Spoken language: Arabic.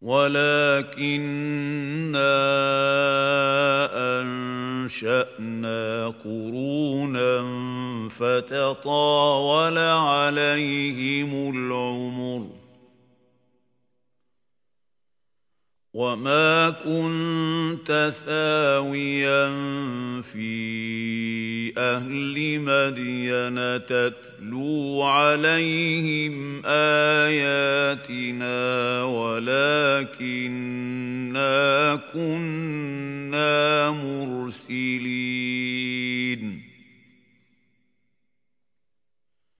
وَلَٰكِنَّا أَنشَأْنَا قُرُونًا فَتَطَاوَلَ عَلَيْهِمُ الْعُمُرُ ۚ وَمَا كُنتَ ثَاوِيًا فِي أَهْلِ مَدْيَنَ تَتْلُو عَلَيْهِمْ آيَاتِنَا وَلَٰكِنَّا كُنَّا مُرْسِلِينَ